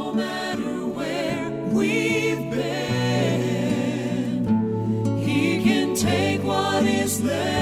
no matter where we've been. He can take what is left